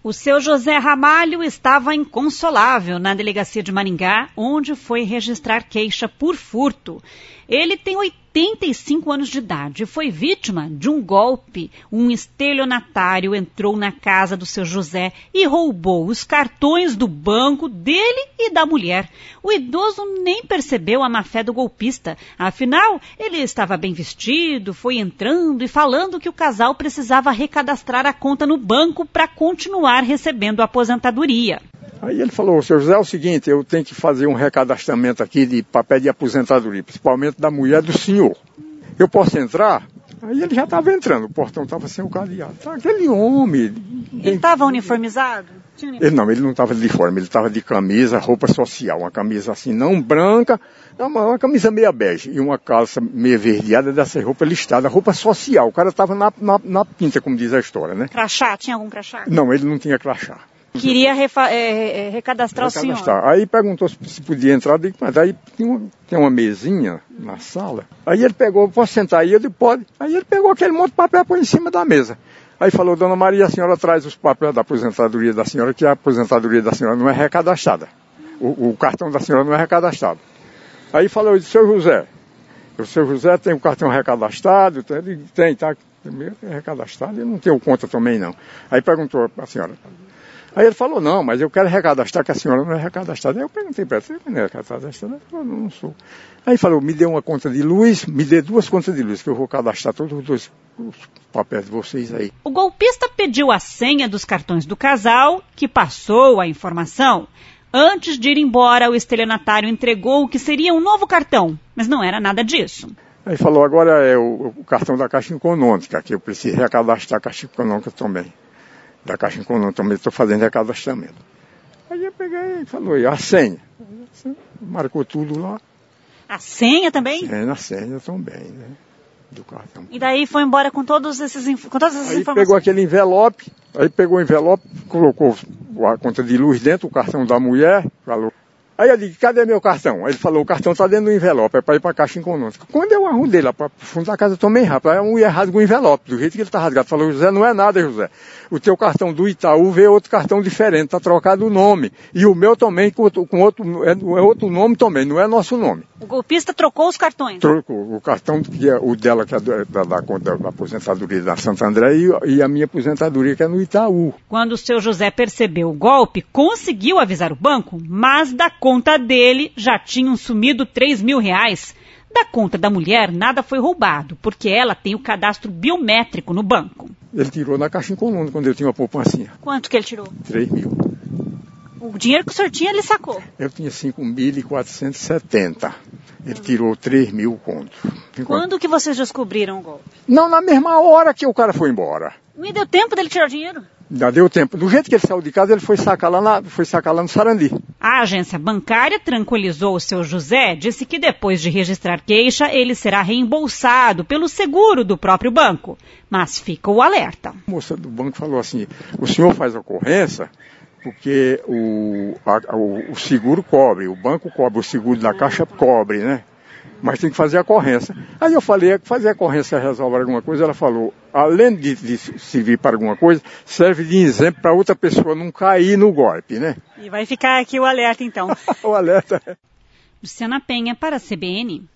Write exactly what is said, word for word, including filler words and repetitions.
O seu José Ramalho estava inconsolável na delegacia de Maringá, onde foi registrar queixa por furto. Ele tem oitenta e cinco anos de idade e foi vítima de um golpe. Um estelionatário entrou na casa do seu José e roubou os cartões do banco dele e da mulher. O idoso nem percebeu a má-fé do golpista. Afinal, ele estava bem vestido, foi entrando e falando que o casal precisava recadastrar a conta no banco para continuar recebendo a aposentadoria. Aí ele falou, seu José, é o seguinte, eu tenho que fazer um recadastramento aqui de papel de aposentadoria, principalmente da mulher do senhor. Eu posso entrar? Aí ele já estava entrando, o portão estava sem o cadeado. Tá, aquele homem... Ele estava uniformizado? Ele não, ele não estava de uniforme, ele estava de camisa, roupa social, uma camisa assim, não branca, uma, uma camisa meia bege e uma calça meia verdeada dessa roupa listada, roupa social. O cara estava na, na, na pinta, como diz a história, né? Crachá, tinha algum crachá? Não, ele não tinha crachá. Queria refa- é, é, recadastrar, recadastrar o senhor. Aí perguntou se, se podia entrar, digo, mas aí tem uma, tem uma mesinha na sala. Aí ele pegou, posso sentar aí? Eu disse, pode. Aí ele pegou aquele monte de papel e pôs em cima da mesa. Aí falou, dona Maria, a senhora traz os papéis da aposentadoria da senhora, que a aposentadoria da senhora não é recadastrada. O, o cartão da senhora não é recadastrado. Aí falou, eu disse, seu José, o seu José tem o cartão recadastrado? Ele tem, tá? Primeiro é recadastrado, eu não tenho conta também não. Aí perguntou a senhora... Aí ele falou, não, mas eu quero recadastrar, que a senhora não é recadastrada. Aí eu perguntei para ele, você não é recadastrada? Ele falou, não, não sou. Aí falou, me dê uma conta de luz, me dê duas contas de luz, que eu vou cadastrar todos os dois os papéis de vocês aí. O golpista pediu a senha dos cartões do casal, que passou a informação. Antes de ir embora, o estelionatário entregou o que seria um novo cartão, mas não era nada disso. Aí falou, agora é o, o cartão da Caixa Econômica, que eu preciso recadastrar a Caixa Econômica também. Da Caixa Econômica também estou fazendo recadastramento. Aí eu peguei e falou, e a senha? Marcou tudo lá. A senha também? É, na senha também, né? Do cartão. E daí foi embora com, todos esses, com todas essas aí informações? Aí pegou aquele envelope, aí pegou o envelope, colocou a conta de luz dentro, o cartão da mulher, falou. Aí eu disse, cadê meu cartão? Aí ele falou, o cartão está dentro do envelope, é para ir para a Caixa Econômica. Quando eu arrumei lá para o fundo da casa também rápido, aí a mulher rasgou o envelope, do jeito que ele está rasgado. Falou, José, não é nada, José. O teu cartão do Itaú veio outro cartão diferente, está trocado o nome. E o meu também com outro, com outro, é, é outro nome também, não é nosso nome. O golpista trocou os cartões? Trocou. O cartão, que é o dela, que é da, da, da, da aposentadoria da Santo André, e, e a minha aposentadoria, que é no Itaú. Quando o seu José percebeu o golpe, conseguiu avisar o banco, mas da conta dele já tinham sumido três mil reais. Da conta da mulher, nada foi roubado, porque ela tem o cadastro biométrico no banco. Ele tirou na Caixa Econômica, quando eu tinha uma poupancinha. Quanto que ele tirou? três mil. O dinheiro que o senhor tinha, ele sacou? Eu tinha cinco mil quatrocentos e setenta. Ele tirou três mil contos. Quando que vocês descobriram o golpe? Não, na mesma hora que o cara foi embora. Não deu tempo dele tirar o dinheiro? Já deu tempo. Do jeito que ele saiu de casa, ele foi sacar lá, na, foi sacar lá no Sarandi. A agência bancária tranquilizou o seu José, disse que depois de registrar queixa, ele será reembolsado pelo seguro do próprio banco. Mas fica o alerta. A moça do banco falou assim, o senhor faz ocorrência porque o, a, o, o seguro cobre, o banco cobre, o seguro da Caixa cobre, né? Mas tem que fazer a ocorrência. Aí eu falei, fazer a ocorrência resolve alguma coisa, ela falou, além de, de servir para alguma coisa, serve de exemplo para outra pessoa não cair no golpe, né? E vai ficar aqui o alerta então. O alerta. Luciana Penha para a C B N.